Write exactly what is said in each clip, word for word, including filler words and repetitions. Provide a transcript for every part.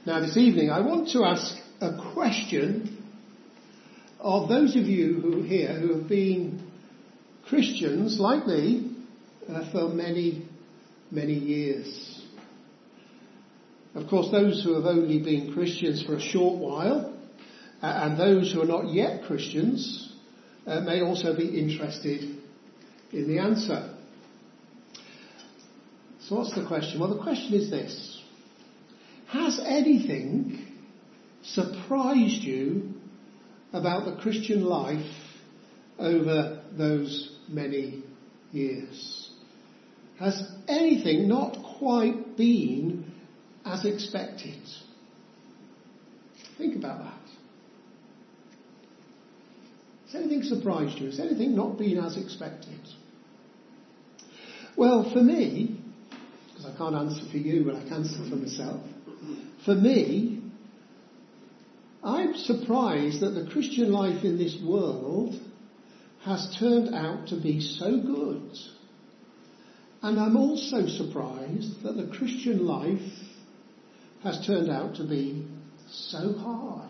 Now this evening I want to ask a question of those of you who are here who have been Christians like me uh, for many, many years. Of course, those who have only been Christians for a short while uh, and those who are not yet Christians uh, may also be interested in the answer. So what's the question? Well, the question is this. Has anything surprised you about the Christian life over those many years? Has anything not quite been as expected? Think about that. Has anything surprised you? Has anything not been as expected? Well, for me, because I can't answer for you, but I can answer for myself. For me, I'm surprised that the Christian life in this world has turned out to be so good. And I'm also surprised that the Christian life has turned out to be so hard.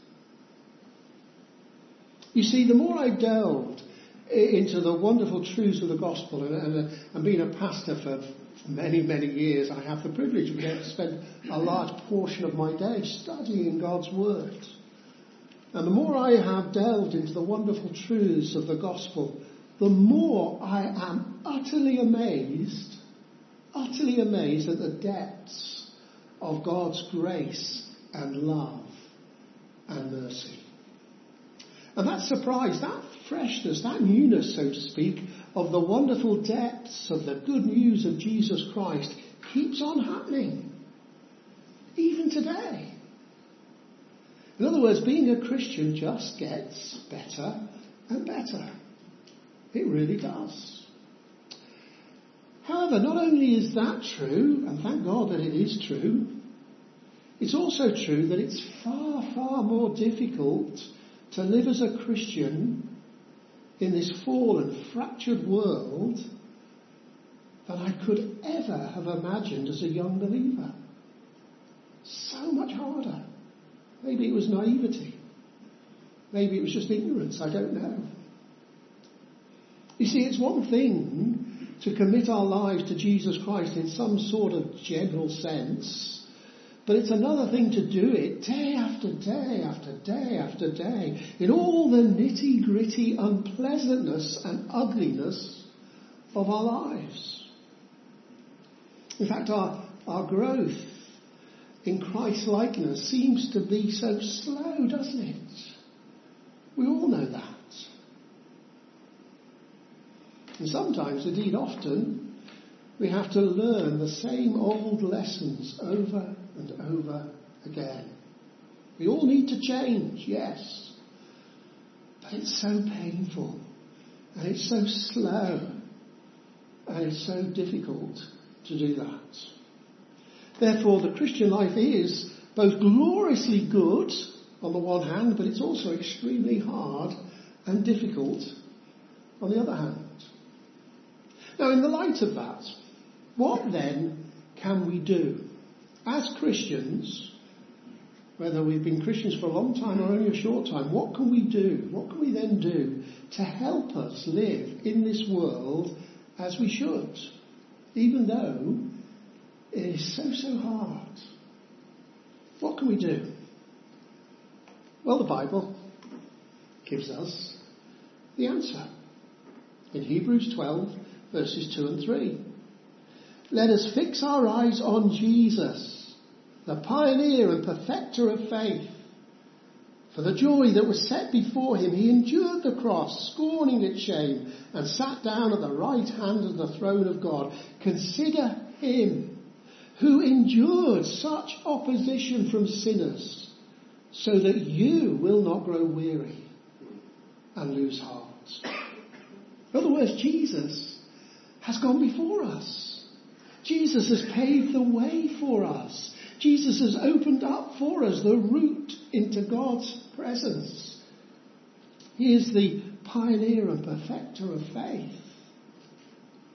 You see, the more I delved into the wonderful truths of the gospel, and, and, and being a pastor for many, many years, I have the privilege of being able to spend a large portion of my day studying God's Word. And the more I have delved into the wonderful truths of the gospel, the more I am utterly amazed, utterly amazed at the depths of God's grace and love and mercy. And that surprise, that freshness, that newness, so to speak, of the wonderful depths of the good news of Jesus Christ keeps on happening, even today. In other words, being a Christian just gets better and better. It really does. However, not only is that true, and thank God that it is true, it's also true that it's far, far more difficult to live as a Christian in this fallen, fractured world than I could ever have imagined as a young believer. So much harder. Maybe it was naivety. Maybe it was just ignorance. I don't know. You see, it's one thing to commit our lives to Jesus Christ in some sort of general sense, but it's another thing to do it day after day after day after day in all the nitty-gritty unpleasantness and ugliness of our lives. In fact, our, our growth in Christ-likeness seems to be so slow, doesn't it? We all know that. And sometimes, indeed often, we have to learn the same old lessons over and over again. We all need to change, yes. But it's so painful, and it's so slow, and it's so difficult to do that. Therefore, the Christian life is both gloriously good on the one hand, but it's also extremely hard and difficult on the other hand. Now, in the light of that, what then can we do? As Christians, whether we've been Christians for a long time or only a short time, what can we do? What can we then do to help us live in this world as we should, even though it is so, so hard? What can we do? Well, the Bible gives us the answer. In Hebrews twelve, verses two and three. Let us fix our eyes on Jesus, the pioneer and perfecter of faith. For the joy that was set before him, he endured the cross, scorning its shame, and sat down at the right hand of the throne of God. Consider him who endured such opposition from sinners, so that you will not grow weary and lose heart. In other words, Jesus has gone before us. Jesus has paved the way for us. Jesus has opened up for us the route into God's presence. He is the pioneer and perfecter of faith.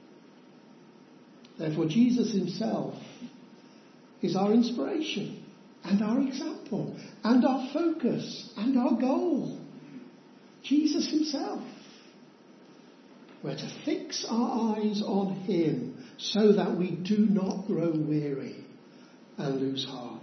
Therefore, Jesus himself is our inspiration. and our example and our focus and our goal. Jesus himself. We're to fix our eyes on him so that we do not grow weary and lose heart.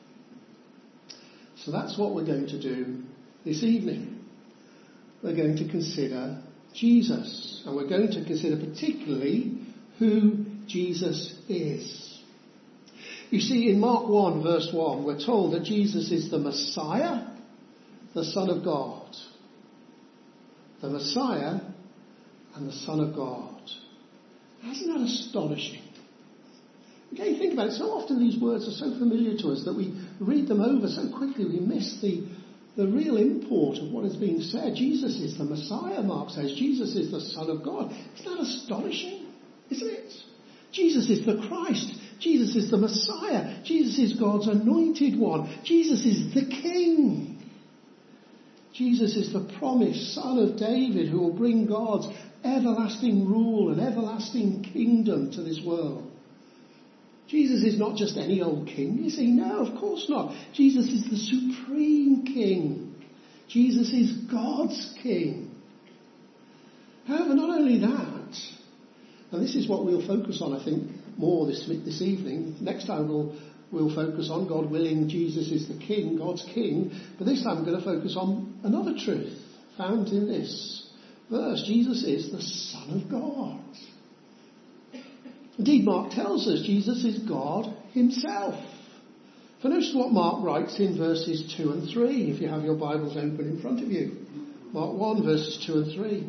So that's what we're going to do this evening. We're going to consider Jesus, and we're going to consider particularly who Jesus is. You see, in Mark one verse one, we're told that Jesus is the Messiah, the Son of God. The Messiah and the Son of God. Isn't that astonishing? Okay, think about it. So often these words are so familiar to us that we read them over so quickly we miss the, the real import of what is being said. Jesus is the Messiah, Mark says. Jesus is the Son of God. Isn't that astonishing? Isn't it? Jesus is the Christ. Jesus is the Messiah. Jesus is God's anointed one. Jesus is the King. Jesus is the promised Son of David who will bring God's everlasting rule and everlasting kingdom to this world. Jesus is not just any old king, you see. No, of course not. Jesus is the supreme king. Jesus is God's king. However, not only that, and this is what we'll focus on, I think, more this this evening. Next time we'll we'll focus on, God willing, Jesus is the king, God's king. But this time we're going to focus on another truth found in this verse. Jesus is the Son of God. Indeed, Mark tells us Jesus is God himself. For notice what Mark writes in verses two and three, if you have your Bibles open in front of you. Mark one, verses two and three.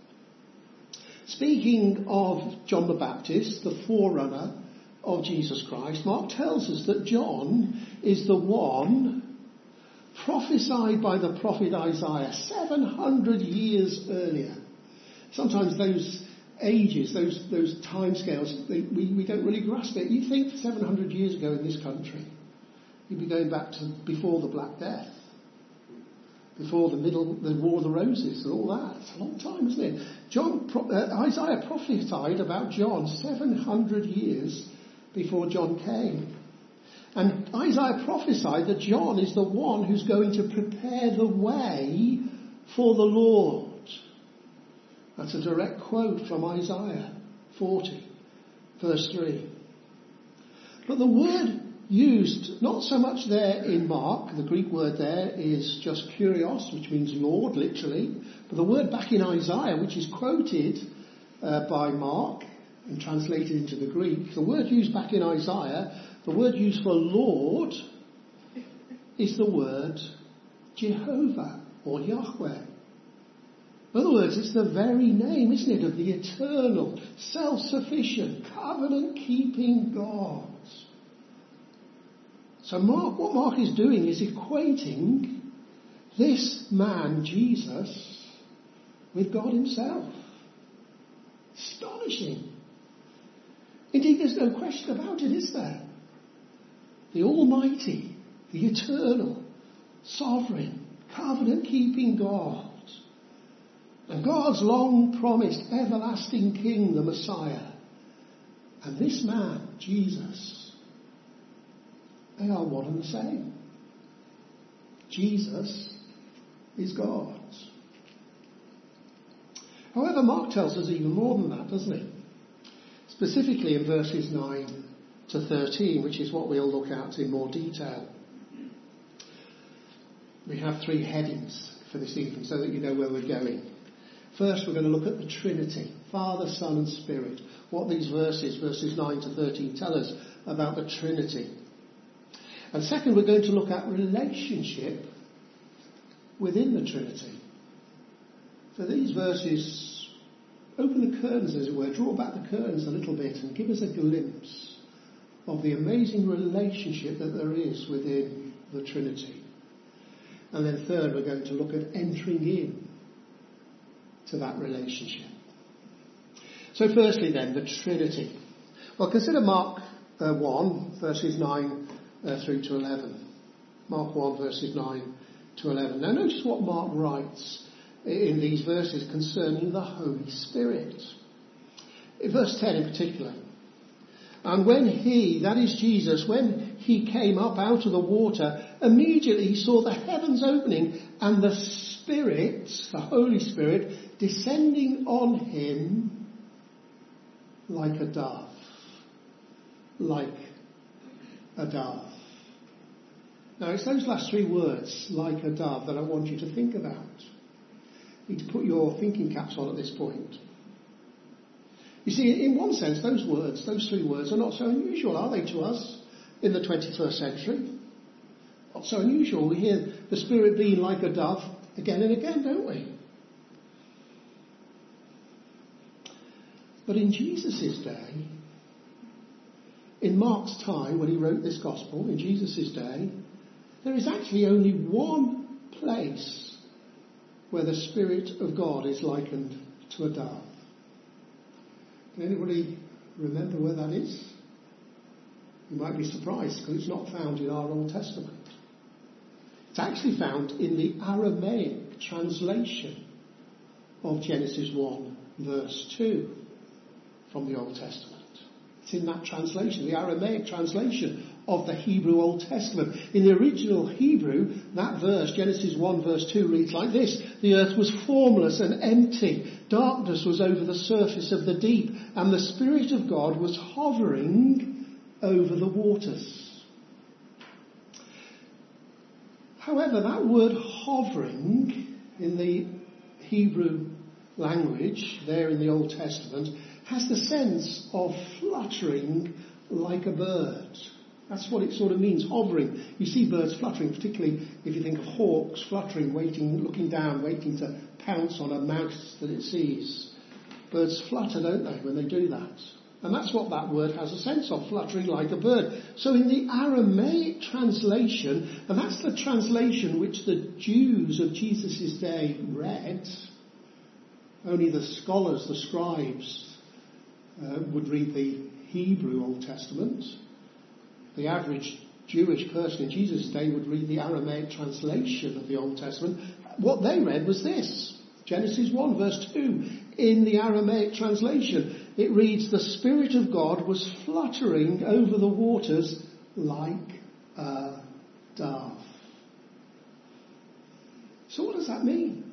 Speaking of John the Baptist, the forerunner of Jesus Christ, Mark tells us that John is the one prophesied by the prophet Isaiah seven hundred years earlier. Sometimes those ages, those those timescales, they, we, we don't really grasp it. You think seven hundred years ago in this country, you'd be going back to before the Black Death, before the middle, the War of the Roses and all that. It's a long time, isn't it? John, uh, Isaiah prophesied about John seven hundred years before John came. And Isaiah prophesied that John is the one who's going to prepare the way for the Lord. That's a direct quote from Isaiah forty, verse three. But the word used, not so much there in Mark, the Greek word there is just kurios, which means Lord, literally. But the word back in Isaiah, which is quoted uh, by Mark and translated into the Greek, the word used back in Isaiah, the word used for Lord is the word Jehovah or Yahweh. In other words, it's the very name, isn't it, of the eternal, self-sufficient, covenant-keeping God. So Mark, what Mark is doing is equating this man, Jesus, with God himself. Astonishing. Indeed, there's no question about it, is there? The Almighty, the eternal, sovereign, covenant-keeping God. And God's long-promised everlasting King, the Messiah. And this man, Jesus, they are one and the same. Jesus is God. However, Mark tells us even more than that, doesn't he? Specifically in verses nine to thirteen, which is what we'll look at in more detail. We have three headings for this evening so that you know where we're going. First, we're going to look at the Trinity, Father, Son and Spirit. What these verses, verses nine to thirteen, tell us about the Trinity. And second, we're going to look at relationship within the Trinity. So these verses open the curtains, as it were, draw back the curtains a little bit and give us a glimpse of the amazing relationship that there is within the Trinity. And then third, we're going to look at entering in to that relationship. So firstly then, the Trinity. Well, consider Mark uh, one, verses nine uh, through to eleven. Mark one, verses nine to eleven. Now notice what Mark writes in these verses concerning the Holy Spirit. In verse ten in particular. And when he, that is Jesus, when he came up out of the water, immediately he saw the heavens opening and the Spirit, the Holy Spirit, descending on him like a dove. Like a dove. Now it's those last three words, like a dove, that I want you to think about. You need to put your thinking caps on at this point. You see, in one sense, those words, those three words, are not so unusual, are they, to us in the twenty-first century? Not so unusual. We hear the Spirit being like a dove again and again, don't we? But in Jesus' day, in Mark's time, when he wrote this gospel, in Jesus' day, there is actually only one place where the Spirit of God is likened to a dove. Can anybody remember where that is? You might be surprised because it's not found in our Old Testament. It's actually found in the Aramaic translation of Genesis one, verse two from the Old Testament. It's in that translation, the Aramaic translation of the Hebrew Old Testament. In the original Hebrew, that verse, Genesis one verse two, reads like this: the earth was formless and empty, darkness was over the surface of the deep, and the Spirit of God was hovering over the waters. However, that word hovering in the Hebrew language, there in the Old Testament, has the sense of fluttering like a bird. That's what it sort of means, hovering. You see birds fluttering, particularly if you think of hawks fluttering, waiting, looking down, waiting to pounce on a mouse that it sees. Birds flutter, don't they, when they do that? And that's what that word has a sense of, fluttering like a bird. So in the Aramaic translation, and that's the translation which the Jews of Jesus' day read, only the scholars, the scribes, uh, would read the Hebrew Old Testament. The average Jewish person in Jesus' day would read the Aramaic translation of the Old Testament. What they read was this, Genesis one verse two. In the Aramaic translation, it reads, the Spirit of God was fluttering over the waters like a dove. So what does that mean?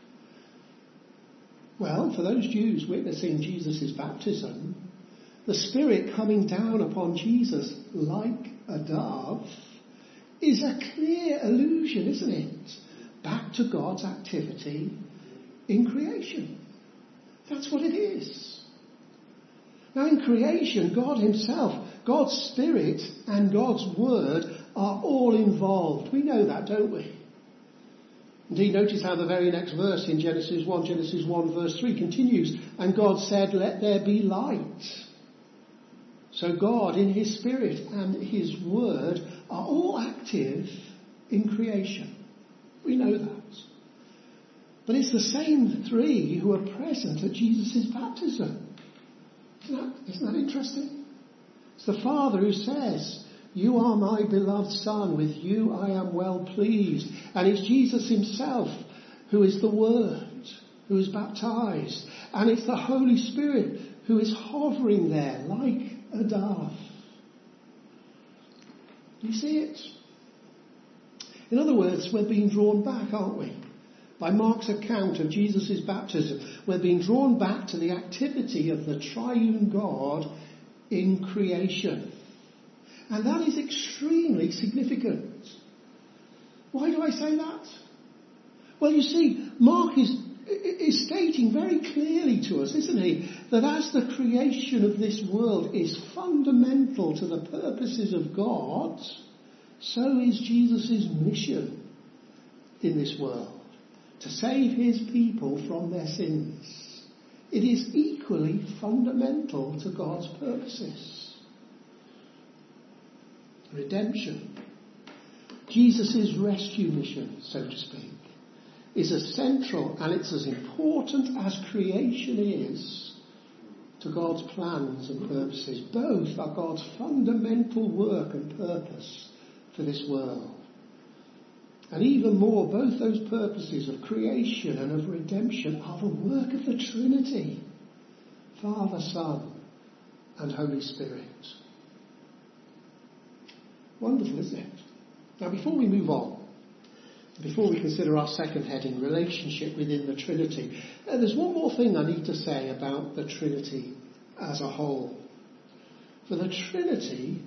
Well, for those Jews witnessing Jesus' baptism, the Spirit coming down upon Jesus like a dove is a clear allusion, isn't it, back to God's activity in creation. That's what it is. Now in creation, God himself, God's Spirit and God's Word are all involved. We know that, don't we? Indeed, notice how the very next verse in Genesis one, Genesis one verse three continues, and God said, let there be light. So God in his Spirit and his Word are all active in creation. We know that. But it's the same three who are present at Jesus' baptism. Isn't that, isn't that interesting? It's the Father who says, you are my beloved Son, with you I am well pleased. And it's Jesus himself who is the Word, who is baptized. And it's the Holy Spirit who is hovering there like a dove. You see it? In other words, we're being drawn back, aren't we? By Mark's account of Jesus' baptism, we're being drawn back to the activity of the triune God in creation. And that is extremely significant. Why do I say that? Well, you see, Mark is, is stating very clearly to us, isn't he, that as the creation of this world is fundamental to the purposes of God, so is Jesus' mission in this world, to save his people from their sins. It is equally fundamental to God's purposes. Redemption, Jesus' rescue mission, so to speak, is as central and it's as important as creation is to God's plans and purposes. Both are God's fundamental work and purpose for this world. And even more, both those purposes of creation and of redemption are the work of the Trinity, Father, Son, and Holy Spirit. Wonderful, isn't it? Now, before we move on, before we consider our second heading, relationship within the Trinity, uh, there's one more thing I need to say about the Trinity as a whole. For the Trinity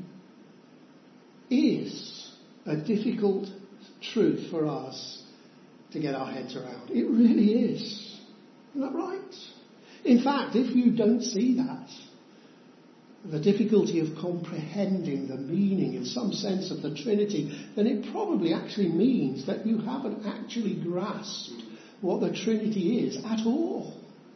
is a difficult truth for us to get our heads around. It really is. Isn't that right? In fact, if you don't see that, the difficulty of comprehending the meaning in some sense of the Trinity, then it probably actually means that you haven't actually grasped what the Trinity is at all.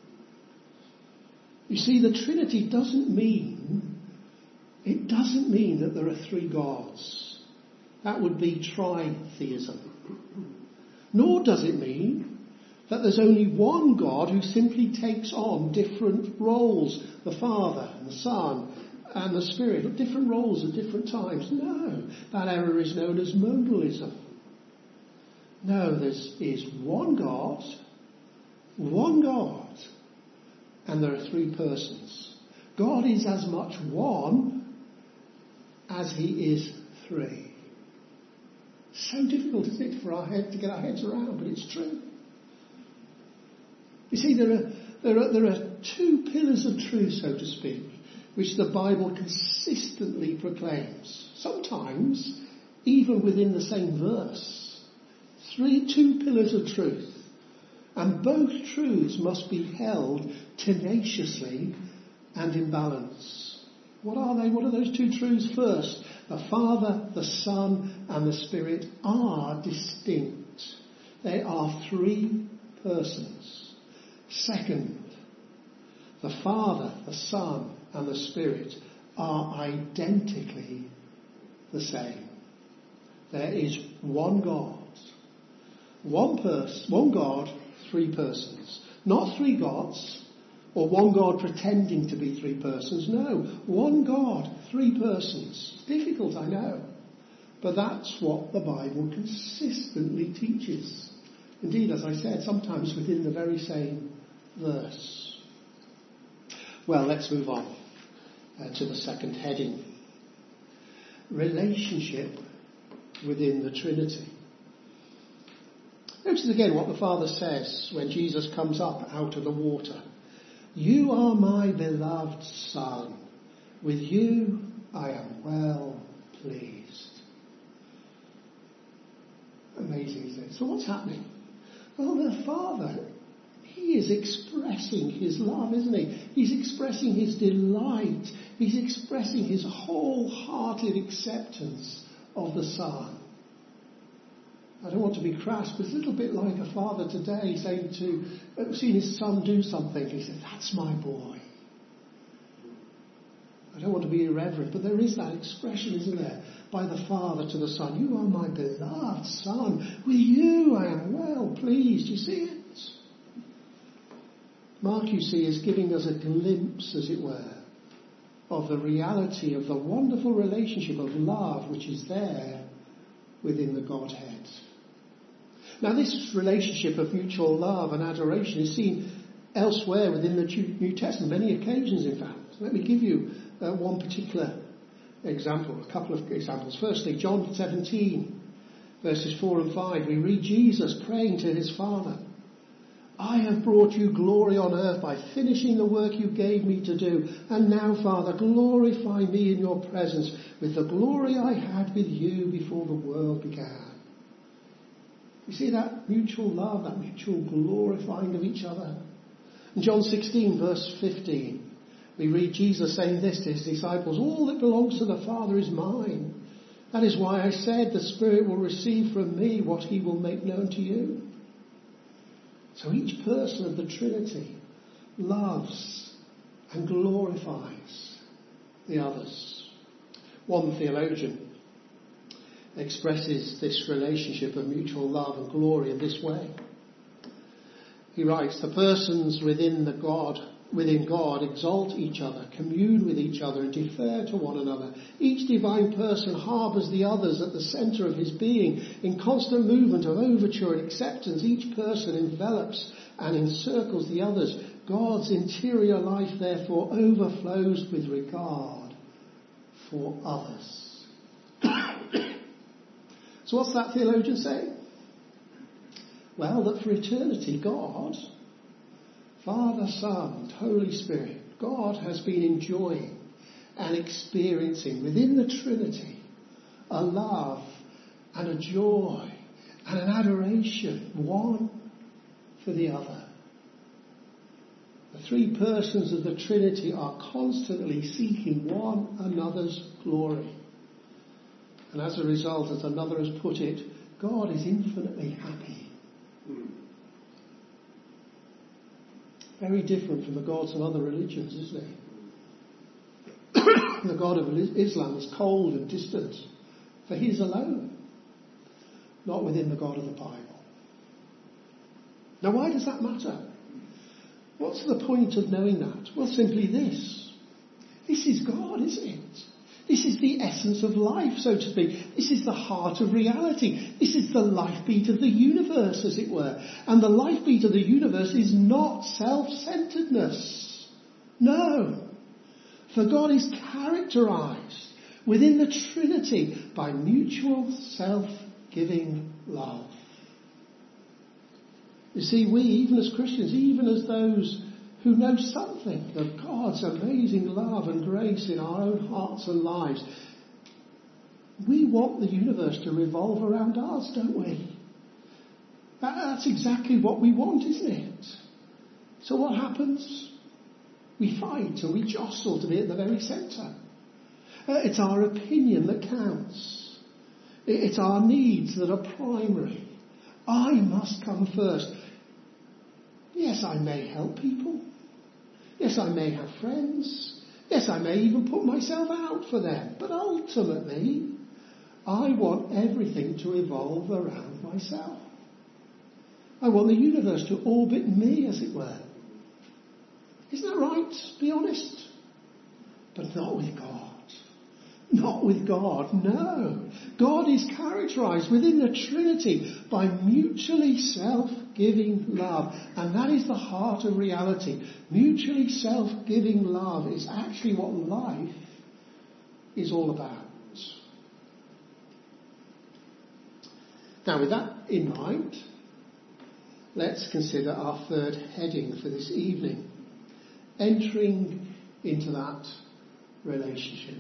You see, the Trinity doesn't mean, it doesn't mean that there are three gods. That would be tritheism. Nor does it mean that there's only one God who simply takes on different roles, the Father and the Son and the Spirit, different roles at different times. No, that error is known as modalism. No, there is one God, one God, and there are three persons. God is as much one as he is three. So difficult, isn't it, for our head to get our heads around, but it's true. You see, there are, there are, there are two pillars of truth, so to speak, which the Bible consistently proclaims. Sometimes, even within the same verse. Three, two pillars of truth. And both truths must be held tenaciously and in balance. What are they? What are those two truths? First, the Father, the Son, and the Spirit are distinct. They are three persons. Second, the Father, the Son, and the Spirit are identically the same. There is one God. One person, one God, three persons. Not three gods, or one God pretending to be three persons. No, one God, three persons. Difficult, I know. But that's what the Bible consistently teaches. Indeed, as I said, sometimes within the very same verse. Well, let's move on uh, to the second heading. Relationship within the Trinity. Notice again what the Father says when Jesus comes up out of the water. You are my beloved Son. With you I am well pleased. Amazing, isn't it? So what's happening? Well, the Father, he is expressing his love, isn't he? He's expressing his delight. He's expressing his wholehearted acceptance of the Son. I don't want to be crass, but it's a little bit like a father today saying to, seeing his son do something, he says, that's my boy. I don't want to be irreverent, but there is that expression, isn't there, by the Father to the Son. You are my beloved Son. With you I am well pleased. You see it? Mark, you see, is giving us a glimpse, as it were, of the reality of the wonderful relationship of love which is there within the Godhead. Now, this relationship of mutual love and adoration is seen elsewhere within the New Testament, many occasions, in fact. Let me give you uh, one particular example, a couple of examples. Firstly, John seventeen, verses four and five, we read Jesus praying to his Father. I have brought you glory on earth by finishing the work you gave me to do. And now, Father, glorify me in your presence with the glory I had with you before the world began. You see that mutual love, that mutual glorifying of each other? In John sixteen, verse fifteen, we read Jesus saying this to his disciples, all that belongs to the Father is mine. That is why I said the Spirit will receive from me what he will make known to you. So each person of the Trinity loves and glorifies the others. One theologian expresses this relationship of mutual love and glory in this way. He writes, the persons within the God, within God exalt each other, commune with each other and defer to one another. Each divine person harbours the others at the centre of his being. In constant movement of overture and acceptance, each person envelops and encircles the others. God's interior life, therefore, overflows with regard for others. So what's that theologian saying? Well, that for eternity, God, Father, Son, and Holy Spirit, God has been enjoying and experiencing within the Trinity a love and a joy and an adoration, one for the other. The three persons of the Trinity are constantly seeking one another's glory. And as a result, as another has put it, God is infinitely happy. Very different from the gods of other religions, isn't it? The God of Islam is cold and distant, for he is alone, not within the God of the Bible. Now, why does that matter? What's the point of knowing that? Well, simply this. This is God, isn't it? This is the essence of life, so to speak. This is the heart of reality. This is the life beat of the universe, as it were. And the life beat of the universe is not self-centeredness. No. For God is characterized within the Trinity by mutual self-giving love. You see, we, even as Christians, even as those who know something of God's amazing love and grace in our own hearts and lives, we want the universe to revolve around us, don't we? That, that's exactly what we want, isn't it? So what happens? We fight and we jostle to be at the very centre. Uh, it's our opinion that counts. It's our needs that are primary. I must come first. Yes, I may help people. Yes, I may have friends. Yes, I may even put myself out for them. But ultimately, I want everything to evolve around myself. I want the universe to orbit me, as it were. Isn't that right? Be honest. But not with God. Not with God, no. God is characterized within the Trinity by mutually self-giving love. And that is the heart of reality. Mutually self-giving love is actually what life is all about. Now, with that in mind, let's consider our third heading for this evening. Entering into that relationship.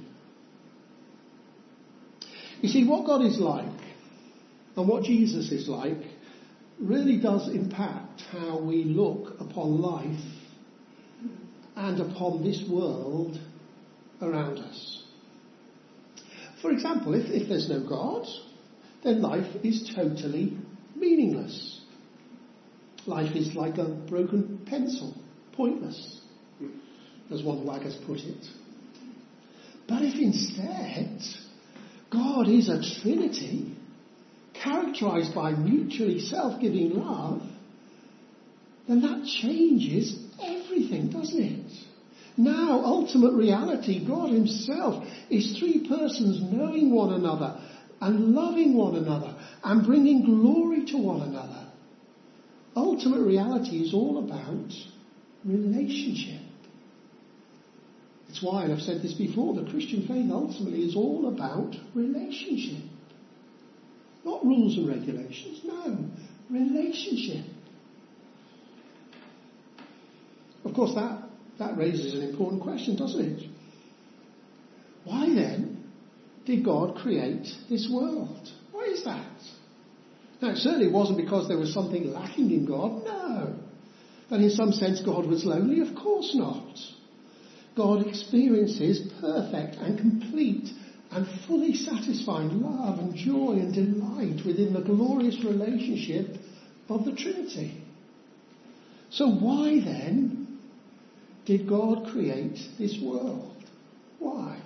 You see, what God is like and what Jesus is like really does impact how we look upon life and upon this world around us. For example, if, if there's no God, then life is totally meaningless. Life is like a broken pencil, pointless, as one wag has put it. But if instead God is a Trinity, characterized by mutually self-giving love, then that changes everything, doesn't it? Now, ultimate reality, God himself is three persons knowing one another and loving one another and bringing glory to one another. Ultimate reality is all about relationship. It's why, and I've said this before, the Christian faith ultimately is all about relationship. Not rules and regulations, no, relationship. Of course, that, that raises an important question, doesn't it? Why then did God create this world? Why is that? Now, it certainly wasn't because there was something lacking in God, no. That in some sense God was lonely, of course not. God experiences perfect and complete and fully satisfying love and joy and delight within the glorious relationship of the Trinity. So why then did God create this world? Why?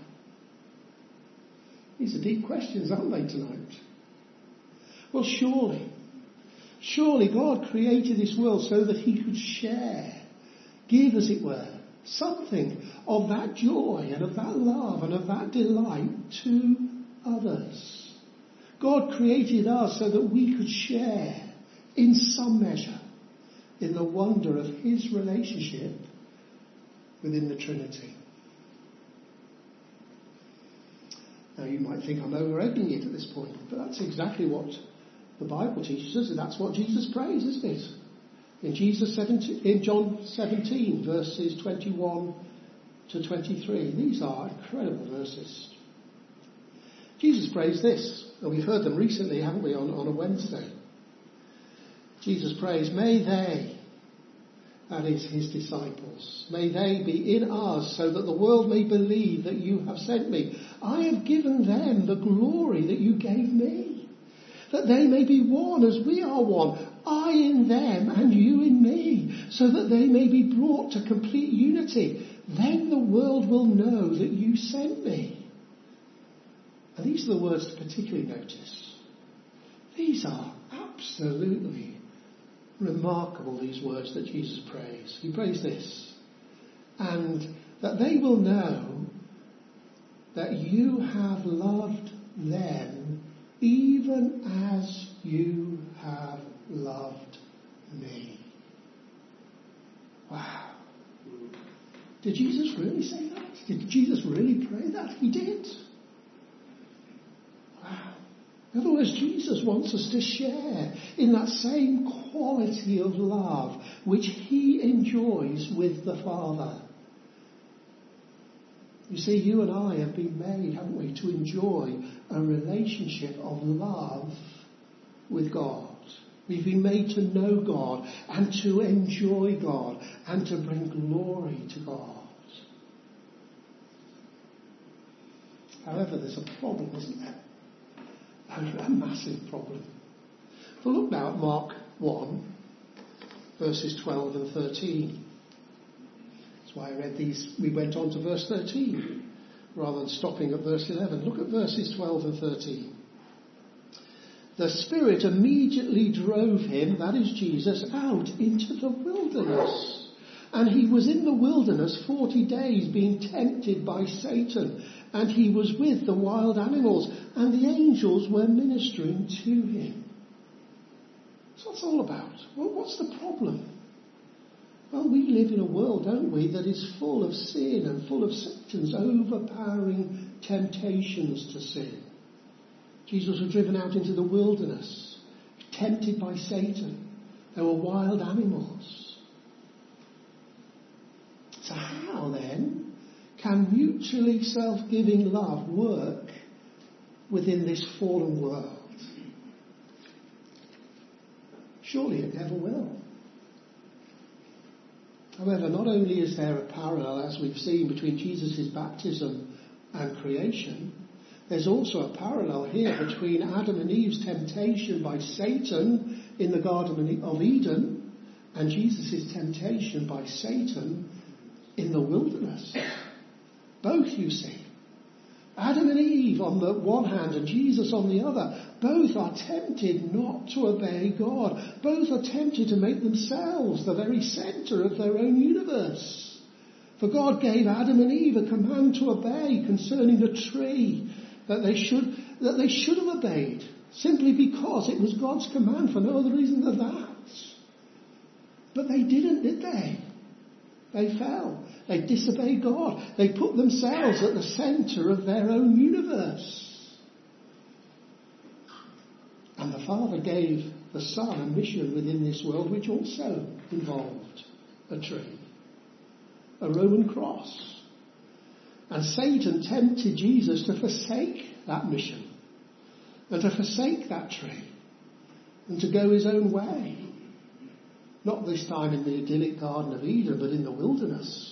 These are deep questions, aren't they, tonight? Well, surely, surely God created this world so that he could share, give, as it were, something of that joy and of that love and of that delight to others. God created us so that we could share in some measure in the wonder of his relationship within the Trinity. Now you might think I'm over-egging it at this point, but that's exactly what the Bible teaches us, and that's what Jesus prays, isn't it? In Jesus seventeen, in John seventeen, verses twenty-one to twenty-three, these are incredible verses. Jesus prays this, and we've heard them recently, haven't we, on, on a Wednesday. Jesus prays, may they, that is his disciples, may they be in us so that the world may believe that you have sent me. I have given them the glory that you gave me, that they may be one as we are one, I in them and you in me, so that they may be brought to complete unity. Then the world will know that you sent me. And these are the words to particularly notice. These are absolutely remarkable, these words that Jesus prays. He prays this, and that they will know that you have loved them even as you have loved me. Wow. Did Jesus really say that? Did Jesus really pray that? He did. Wow. In other words, Jesus wants us to share in that same quality of love which he enjoys with the Father. You see, you and I have been made, haven't we, to enjoy a relationship of love with God. We've been made to know God and to enjoy God and to bring glory to God. However, there's a problem, isn't there? A massive problem. But look now at Mark one, verses twelve and thirteen. That's why I read these. We went on to verse thirteen rather than stopping at verse eleven. Look at verses twelve and thirteen. The Spirit immediately drove him, that is Jesus, out into the wilderness. And he was in the wilderness forty days being tempted by Satan. And he was with the wild animals, and the angels were ministering to him. So what's all about? Well, what's the problem? Well, we live in a world, don't we, that is full of sin and full of Satan's overpowering temptations to sin. Jesus was driven out into the wilderness, tempted by Satan. There were wild animals. So how then can mutually self-giving love work within this fallen world? Surely it never will. However, not only is there a parallel, as we've seen, between Jesus' baptism and creation, there's also a parallel here between Adam and Eve's temptation by Satan in the Garden of Eden and Jesus' temptation by Satan in the wilderness. Both, you see. Adam and Eve on the one hand and Jesus on the other. Both are tempted not to obey God. Both are tempted to make themselves the very centre of their own universe. For God gave Adam and Eve a command to obey concerning the tree that they should, that they should have obeyed, simply because it was God's command, for no other reason than that. But they didn't, did they? They fell. They disobeyed God. They put themselves at the centre of their own universe. And the Father gave the Son a mission within this world which also involved a tree, a Roman cross. And Satan tempted Jesus to forsake that mission and to forsake that tree and to go his own way. Not this time in the idyllic Garden of Eden, but in the wilderness.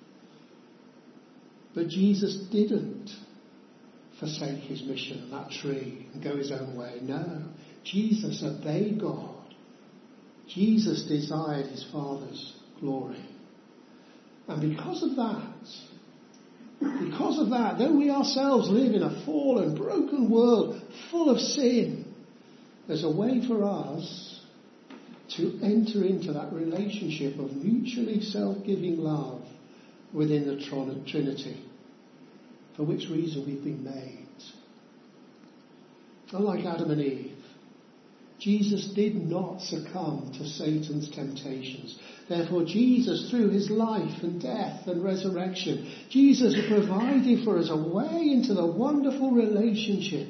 But Jesus didn't forsake his mission and that tree and go his own way. No, Jesus obeyed God. Jesus desired his Father's glory. And because of that, because of that, though we ourselves live in a fallen, broken world full of sin, there's a way for us to enter into that relationship of mutually self-giving love within the Trinity, for which reason we've been made. Unlike Adam and Eve, Jesus did not succumb to Satan's temptations. Therefore, Jesus, through his life and death and resurrection, Jesus has provided for us a way into the wonderful relationship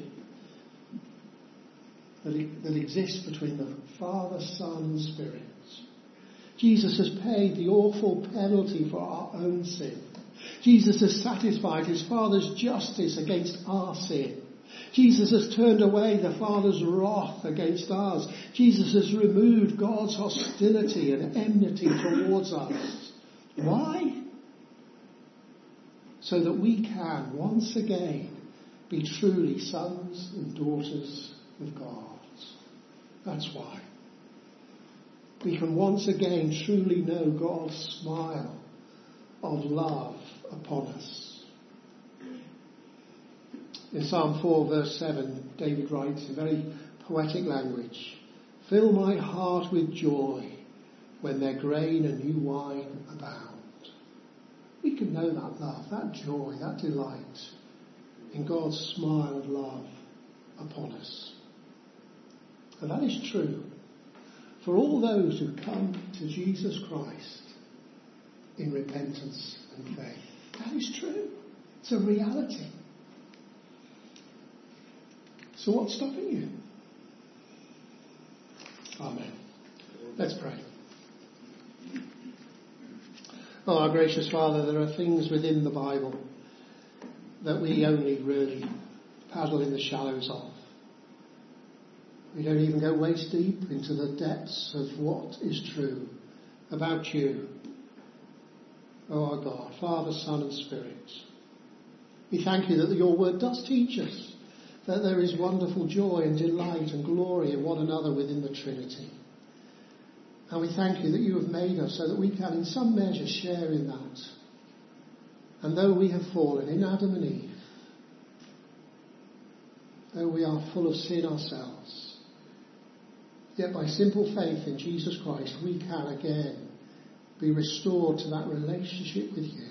that, that exists between the Father, Son and Spirit. Jesus has paid the awful penalty for our own sin. Jesus has satisfied his Father's justice against our sin. Jesus has turned away the Father's wrath against us. Jesus has removed God's hostility and enmity towards us. Why? So that we can once again be truly sons and daughters of God. That's why. We can once again truly know God's smile of love upon us. In Psalm four verse seven, David writes in very poetic language, "Fill my heart with joy when their grain and new wine abound." We can know that love, that joy, that delight in God's smile of love upon us. And that is true for all those who come to Jesus Christ in repentance and faith. That is true. It's a reality. So what's stopping you? Amen. Let's pray. Oh, our gracious Father, there are things within the Bible that we only really paddle in the shallows of. We don't even go waist deep into the depths of what is true about you. Oh our God, Father, Son and Spirit. We thank you that your word does teach us that there is wonderful joy and delight and glory in one another within the Trinity. And we thank you that you have made us so that we can in some measure share in that. And though we have fallen in Adam and Eve, though we are full of sin ourselves, yet by simple faith in Jesus Christ, we can again be restored to that relationship with you.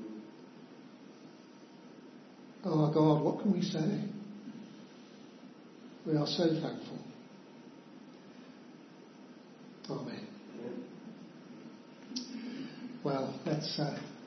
Oh our God, what can we say? We are so thankful. Amen. Well, let's uh,